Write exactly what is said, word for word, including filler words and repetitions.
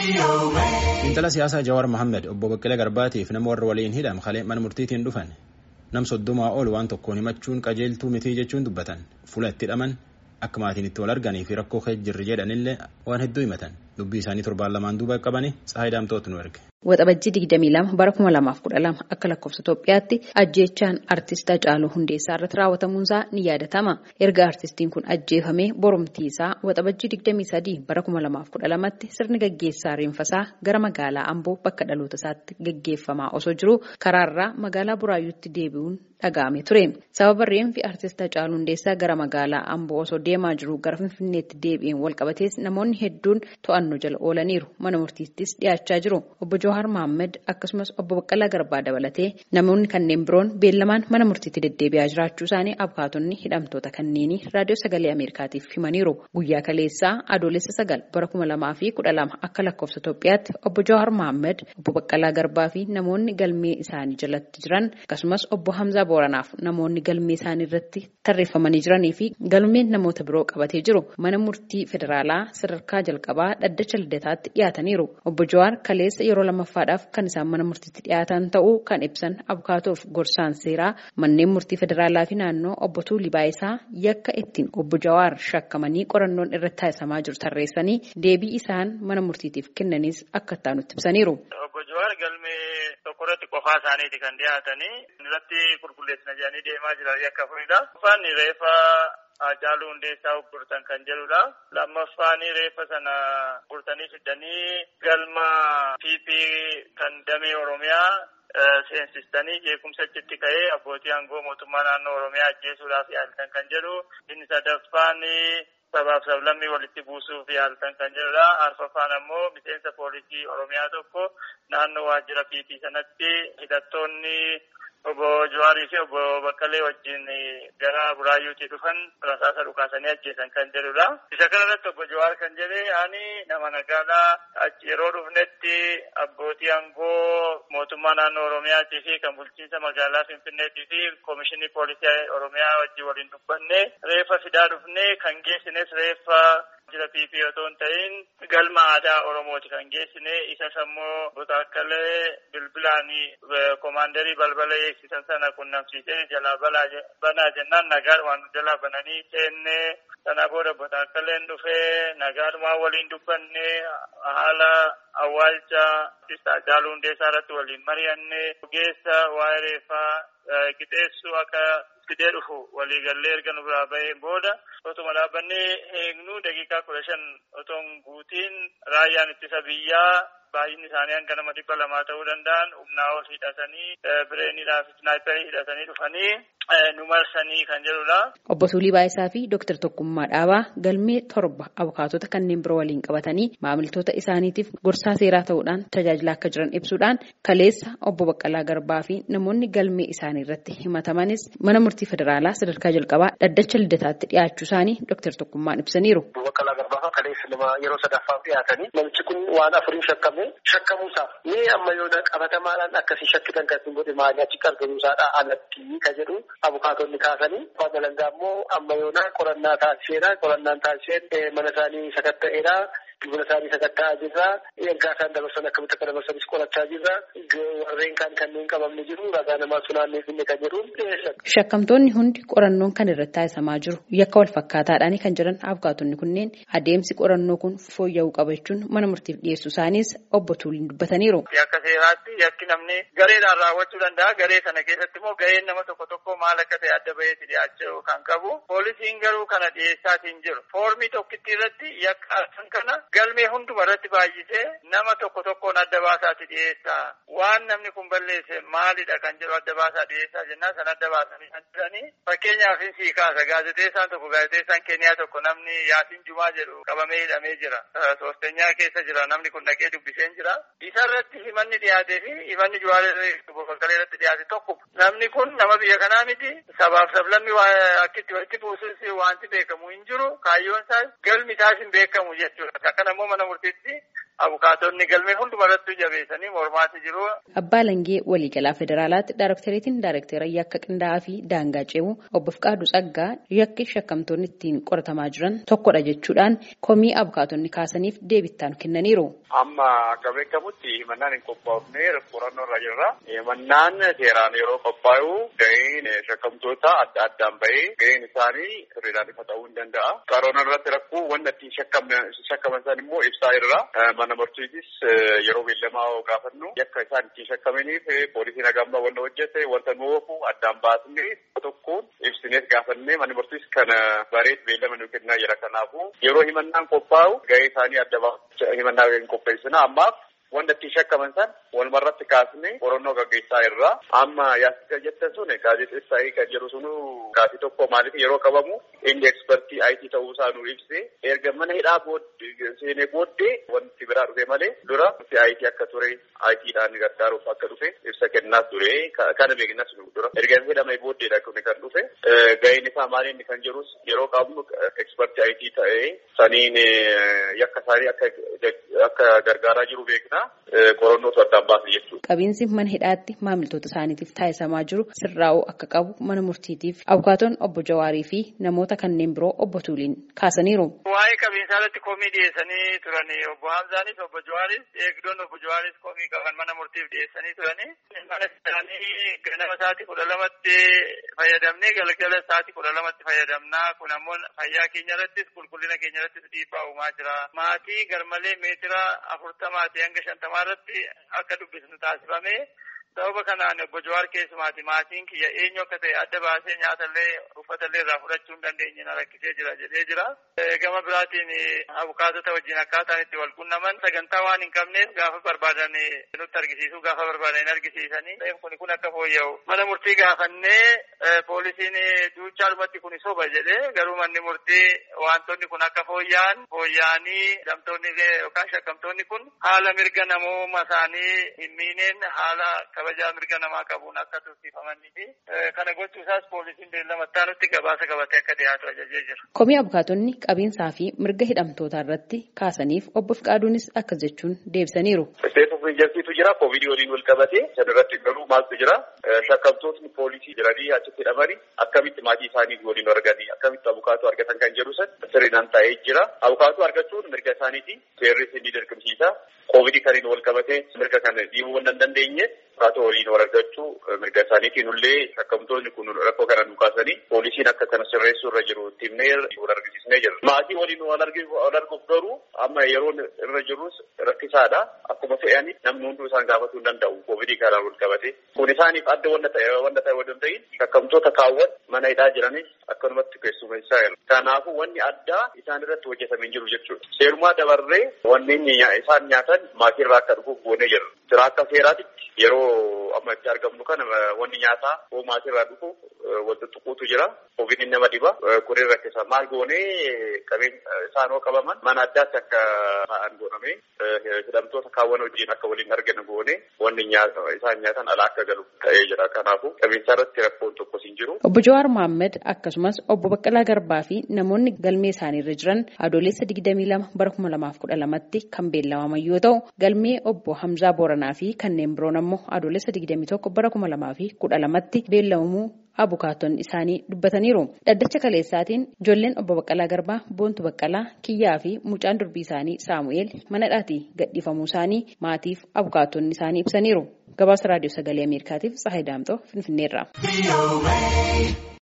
Intala siyaasaa Jawaar Mohammed obbo Baqqalee Garbaatiif nama warra waliin hidham kalee mana murtiitiin dhufan nam soddomaa ol waan tokkoon himachuun qajeeltuu mitii jechuun dubbatan fuula itti hidhaman akka maatiin itti wal arganii fi rakkoo keessa jirri jedhanillee waan hedduu himatan dubbii isaanii torbaan lamaan duuba qabanii Tsahaay Daamtoot nu erge. Waxabajjii digdamii lama bara kuma lamaaf kudha lama akka lakkoofsa Itoophiyaatti ajjeechaan artist Hacaaluu Hundeessaa irratti raawwatamuunsaa ni yaadatama. Erga artistiin kun ajjeefamee boromtii isaa waxabajjii digdamii sadii bara kuma lamaaf kudha lamatti sirni gaggeessaa reenfasaa gara magaalaa Amboo bakka dhaloota isaatti gaggeeffamaa osoo jiru karaarraa magaalaa Buraayyuutti deebi'uun dhaga'ame ture. Sababa reenfi artist Hacaaluu Hundeessaa gara magaalaa Amboo osoo deemaa jiru gara Finfinneetti deebi'een walqabatees namoonni hedduun to'annoo jala oolaniiru. Mana murtiittis dhiyaachaa jiru. Obbo Jawaar Mohammed akkasumas obbo Baqqalaa Garbaa dabalatee namoonni kanneen biroon beellamaan mana murtiitti deddeebi'aa jiraachuu isaanii abukaatonni hidhamtoota kanneenii raadiyoo sagalee Ameerikaatiif himaniiru. Guyyaa kaleessaa adoolessa sagal bara kuma lamaa fi kudha lama akka lakkoofsa Itoophiyaatti obbo Jawaar Mohammed, obbo Baqqalaa Garbaa fi namoonni galmee isaanii jalatti jiran akkasumas obbo Hamzaa Booranaaf namoonni galmee isaanii irratti tarreeffamanii jiranii fi galmeen namoota biroo qabatee jiru mana murtii federaalaa sadarkaa jalqabaa dhaddacha lidataatti dhiyaataniiru. Obbo Jawaar kaleessa yeroo lamaffaadhaaf kan isaan mana murtiitti dhiyaatan ta'uu kan ibsan abukaatoof gorsaan seeraa manneen murtii federaalaa fi naannoo obbo Tuulii Baayisaa yakka ittiin obbo Jawaar shakkamanii qorannoon irratti taasifamaa jiru tarreessanii deebii isaan mana murtiitiif kennanis akka itti ibsaniiru. Obbo Jawaar galmee tokko irratti qofaa isaaniiti kan dhiyaatanii irratti qulqulleessina jedhanii deemaa jiran yakka furidha. Uffanni reefa Hacaaluu Hundeessaa gurtan kan jedhudha. Lammaffaanii reeffa sana gurtanii fidanii galma piipii kan damee Oromiyaa seensistanii jeequmsa achitti ka'ee abbootii aangoo mootummaa naannoo Oromiyaa ajjeesuudhaaf yaaltan kan jedhu. Inni sadaffaan sabaaf sablammii walitti buusuuf yaaltan kan jedhudha. Arfaffaan ammoo miseensa poolisii Oromiyaa tokko naannoo waajjira piipii sanatti hidhattoonni obbo Jawaarii fi obbo Baqqalee wajjin gara Buraayyuutti dhufan rasaasa dhukaasanii ajjeesan kan jedhudha. Isa kanarratti obbo Jawaar kan jedhe ani nama nagaadhaa achi yeroo dhufnetti abbootii aangoo mootummaa naannoo Oromiyaatii fi kan bulchiinsa magaalaa Finfinneetii fi koomishinii poolisii Oromiyaa wajjin waliin dubbanne reeffa fidaa dhufne kan geessines reeffa jira piipii otoo hin ta'in galma aadaa Oromooti kan geessine isas ammoo Baqqalee bilbilaanii koomaandarii balbala eegsisan sana qunnamsiisee jalaa banaa jennaan nagaadhumaan jalaa bananii seenne sana booda Baqqaleen dhufee nagaadhumaan waliin dubbanne haala awwaalcha artist Hacaaluu Hundeessaa irratti waliin mari'anne ogeessa waa'ee reeffaa qixeessuu akka fidee dhufu waliigallee erga nu biraa baheen booda otuma dhaabbannee eegnu daqiiqaa kudha shan otoon guutiin raayyaan ittisa biyyaa baay'inni isaanii hanga nama dhibba lamaa ta'uu danda'an humnaa ol hidhatanii bireeniidhaaf snaayiparii hidhatanii dhufanii nu marsanii kan jedhudha. Obbo Tuulii Baayisaa fi Dooktar Tokkummaa Dhaabaa galmee torba abukaatota kanneen biroo waliin qabatanii maamiltoota isaaniitiif gorsaa seeraa ta'uudhaan tajaajilaa akka jiran ibsuudhaan kaleessa obbo Baqqalaa Garbaa fi namoonni galmee isaanii irratti himatamanis mana murtii federaalaa sadarkaa jalqabaa dhaddacha lidataatti dhiyaachuu isaanii Dooktar Tokkummaan ibsaniiru. Baqqalaa Garbaa kaleessa nama yeroo sadaffaaf dhiyaatanii namichi kun waan afurii shakkame shakkamuusaa mee amma yoona qabatamaadhaan akkasii shakkitan kan hin godhe maali achi argamuusaadha alatti ka jedhu abukaatonni kaasanii fadalangaa immoo amma yoona qorannaa taasiseera qorannaan taasiseen mana isaanii sakatta'eera dubara isaanii sakatta'aa jirra ergaa isaan dabarsan akkamitti akka dabarsanis qorachaa jirra warreen kaan kanneen qabamne jiru ragaa namaa sunaannee finne kan jedhu dhiyeessan. Shakkamtoonni hundi qorannoon kan irratti taasifamaa jiru yakka wal fakkaataadhaan kan jiran abukaatonni kunneen adeemsi qorannoo kun fooyya'uu qaba jechuun mana murtiif dhiyeessuu isaanis obbo Tuuliin dubbataniiru. Akka seeraatti yakki namni gareedhaan raawwachuu danda'a. Garee sana keessatti immoo gaheen nama tokko tokko maal akka ta'e adda baheetti dhiyaachuu kan qabu. Poolisiin garuu kana dhiyeessaatiin jiru. Foormii tokkitti irratti yakka arsan kana galmee hunduma irratti baay'isee nama tokko tokkoon adda baasaatti dhiyeessa. Waan namni kun balleesse maalidha kan jedhu adda baasaa dhiyeessaa jennaan san adda baasanii kan jiranii. Fakkeenyaaf sii kaasa gaazexeessaan tokko gaazexeessaan Keeniyaa tokko namni Yaasin Jumaa jedhu qabamee hidhamee jira. Soostenyaa keessa jira namni kun dhaqee dubbiseen jira. Isa irratti himanni dhiyaatee fi himanni Jawaar Baqqalee irratti dhiyaate tokko. Namni kun nama biyya kanaa miti. Sabaaf sablammii akkitti walitti buusuus wanti beekamu hin jiru. Kaayyoon isaas galmi isaas hin beekamu jechuudha. Akka namoo mana murtiitti abukaatonni galmee hundumarratti jabeessanii mormaatti jiru. Abbaa Alangaa waliigalaa federaalaatti Daayirikteeriitiin Daayirikteera yakka qindaa'aa fi daangaa ce'uu obbo Fiqaaduu Tsaggaa yakki shakkamtoonni ittiin qoratamaa jiran tokkodha jechuudhaan komii abukaatonni kaasaniif deebittaan kennaniiru. Amma akka beekamutti himannaan hin qophaa'ufne qorannoo irra jirra. Himannaan seeraan yeroo qophaa'u gaheen shakkamtoota adda addaan bahee gaheen isaanii sirriidhaan ifa ta'uu hin danda'a. Qorannoo irratti rakkoo wanta ittiin shakkaman san immoo ibsaa irra. Mana murtiitis yeroo beellamaa gaafannu yakka isaan ittiin shakkamaniif poolisiin hagamma wanta hojjete wanta nuufu addaan baasnee tokkoon ibsinees gaafannee mana murtiis kana bareet beellama nu kennaa jira. Kanaafuu yeroo himannaan qophaa'u gahee isaanii adda baafachaa himannaa hin qopheessina. Ammaaf wanta ittiin shakkaman san walumarratti kaasnee qorannoo gaggeessaa irra. Amma yaasika jettan sun gaazexeessaa kan jedhu sunu gaafii tokko maaliif yeroo qabamu inni ekspertii I T ta'uu isaa nu ibse erga mana hidhaa seenee booddee wanti biraa dhufe malee dura I T akka ture I T dhaan gargaaruuf akka dhufe ibsa kennaas ture kana beeknas dura erga hidhamee booddeedha kan dhufe gaheen isaa maaliin kan jirus yeroo qabnu ekspertii I T ta'ee saniin yakka isaanii akka gargaaraa jiru beekna. Qorannootu addaan baasne jechuudha. Qabiinsi mana hidhaatti maamiltoota isaaniitiif taasisamaa jiru sirraa'uu akka qabu mana murtiitiif abukaatoon obbo Jawaarii fi namoota kanneen biroo obbo Tuuliin kaasaniiru. Waa'ee qabiinsaa irratti komii dhiyeessanii turani obbo Hamzaanis obbo Jawaaris eegdoon obbo Jawaaris komii qaban mana murtiif dhiyeessanii turani. Mana isaanii ganama sa'aatii kudha lamatti fayyadamnee galgala sa'aatii kudha lamatti fayyadamnaa kun ammoo fayyaa keenya irrattis qulqullina keenya irrattis dhiibbaa uumaa jira. Maatii garmalee meetira afurtamaatii hanga shantamaa irratti akka dubbisnu taasifame. Sababa kanaan obbo Jawaar keessumaati maatiin kiyya eenyu akka ta'e adda baasee nyaatallee uffatallee irraa fudhachuu hin dandeenye na rakkisee jira jedhee jira. Gama biraatiin abukaatota wajjin akkaataan itti wal quunnaman sagantaa waan hin qabneef gaafa barbaadan nutti argisiisuu gaafa barbaadan hin argisiisanii. Kun kun akka fooyya'u mana murtii gaafannee poolisiin duuchaalumatti kun soba jedhee garuu manni murtii wantoonni kun akka fooyya'an fooyya'anii hidhamtoonni yookaan shakkamtoonni kun haala mirga namooma isaanii hin miineen haala kabajaa mirga namaa qabuun akka tursiifamanii fi kana gochuusaas poolisiin beellamatti nutti gabaasa qabatee akka dhiyaatu ajajee jira. Komii abukaatonni qabiinsaa fi mirga hidhamtootaa irratti kaasaniif obbo Fiqaaduunis akka jechuun deebisaniiru. Seetu fiijarsiitu jira koovidii waliin wal qabatee san irratti garuu maaltu jira shakkamtootni poolisii jiranii achitti hidhamanii akkamitti maatii isaanii waliin arganii akkamitti abukaatuu argatan kan jedhu san sirriidhaan taa'ee jira. Abukaatuu argachuun mirga isaaniiti seerri isin dirqamsiisa. Koovidii kaniin wal qabatee mirga kana dhiibuu waan hin dandeenye abukaatuu waliin wal argachuu mirga isaaniitiin illee shakkamtoonni kun rakkoo kana nu kaasanii poolisiin akka kana sirreessuu irra jiru timnee wal argisiisnee jira. Maatii waliin wal arguuf garuu amma yeroo irra jirus rakkisaadha. Akkuma fe'anii namni hunduu isaan gaafatuu hin danda'u koovidii kanaan wal qabatee. Kun isaaniif adda wanta ta'e wanta ta'e wanta ta'in shakkamtoota kaawwan mana hidhaa jiranis akkanumatti keessummeessaa jira. Kanaafuu wanni addaa isaan irratti hojjetamee jiru jechuudha. Seerumaa dabarree wanneen isaan nyaatan maatii irraa akka dhufuuf goonee jira. Jira akka seeraatitti yeroo amma itti argamnu kana wanni nyaataa hoo maatii irraa dhufuuf wanta tuquutu jira. Koovidiin nama dhiba. Kunin rakkisa. Maal goonee qabeen isaan hoo qabaman mana addaatti akka ta'an godhamee hidhamtoota kaawwan wajjin akka waliin argan goonee wanni isaan nyaatan alaa akka galu ta'ee jira. Kanaafuu qabeensa irratti rakkoon tokkos hin jiru. Obbo Jawaar Mohaammed akkasumas obbo Baqqalaa Garbaa fi namoonni galmee isaanii irra jiran adoolessa digdamii lama bara kuma lamaaf kudha lamatti kan beellamaman yoo ta'u galmee obbo Hamzaa Booranaa fi kanneen biroon ammoo adoolessa digdamii tokko bara kuma lamaa fi kudha lamatti beellamamuu abukaatonni isaanii dubbataniiru. Dhaddacha kaleessaatiin ijoolleen obbo Baqqalaa Garbaa, Boontu Baqqalaa, Kiyyaa fi mucaan durbii isaanii Saamu'eel mana hidhaatii gadhiifamuu isaanii maatiif abukaatonni isaanii ibsaniiru. Gabaasa Raadiyoo Sagalee Ameerikaatiif Tsahaay Daamxoo Finfinneerraa.